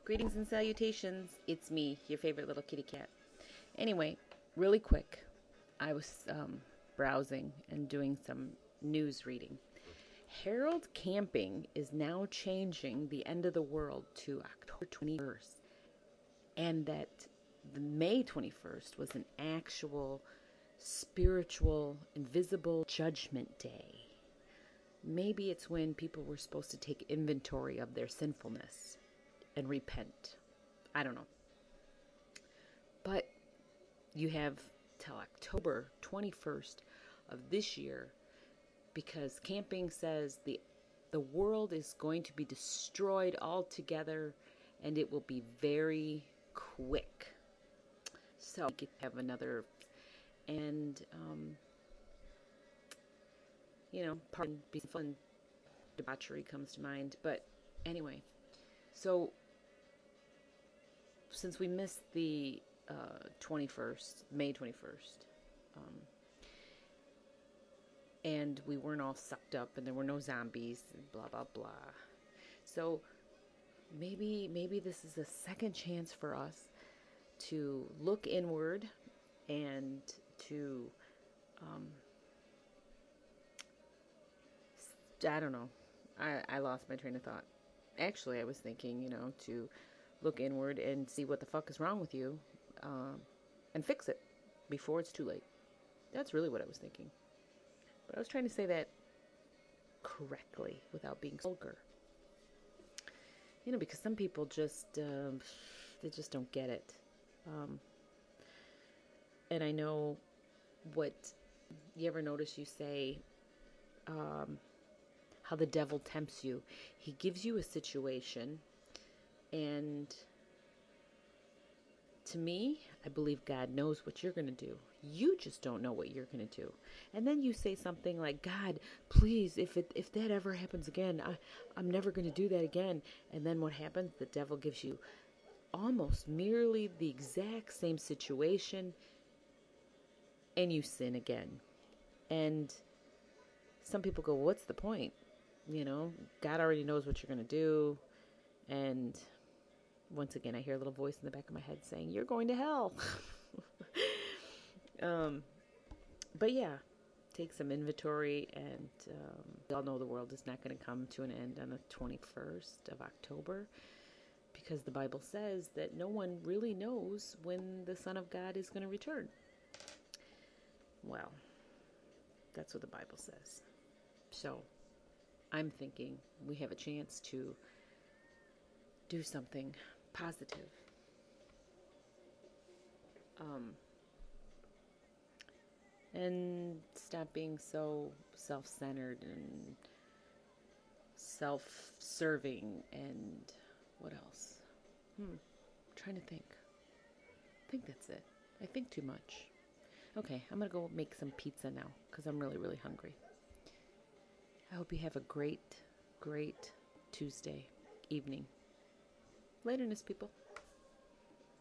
Greetings and salutations. It's me, your favorite little kitty cat. Anyway, really quick, I was browsing and doing some news reading. Harold Camping is now changing the end of the world to October 21st, and that the May 21st was an actual spiritual, invisible judgment day. Maybe it's when people were supposed to take inventory of their sinfulness and repent. I don't know. But you have till October 21st of this year, because camping says the world is going to be destroyed altogether, and it will be very quick. So we could have another, and pardon, be fun, debauchery comes to mind. But anyway, so since we missed the 21st, May 21st, and we weren't all sucked up, and there were no zombies, and blah blah blah. So maybe this is a second chance for us to look inward and to I don't know. I lost my train of thought. Actually, I was thinking, to look inward and see what the fuck is wrong with you, and fix it before it's too late. That's really what I was thinking. But I was trying to say that correctly without being vulgar. Because some people just, they just don't get it. And I know what, you ever notice you say, how the devil tempts you. He gives you a situation, and to me, I believe God knows what you're going to do. You just don't know what you're going to do. And then you say something like, God, please, if that ever happens again, I'm never going to do that again. And then what happens? The devil gives you almost merely the exact same situation, and you sin again. And some people go, what's the point? God already knows what you're going to do. And once again, I hear a little voice in the back of my head saying, you're going to hell. But yeah, take some inventory, and we all know the world is not going to come to an end on the 21st of October, because the Bible says that no one really knows when the Son of God is going to return. Well, that's what the Bible says. So I'm thinking we have a chance to do something positive. And stop being so self-centered and self-serving, and what else? I'm trying to think. I think that's it. I think too much. Okay, I'm going to go make some pizza now, because I'm really, really hungry. I hope you have a great, great Tuesday evening. Laterness, people.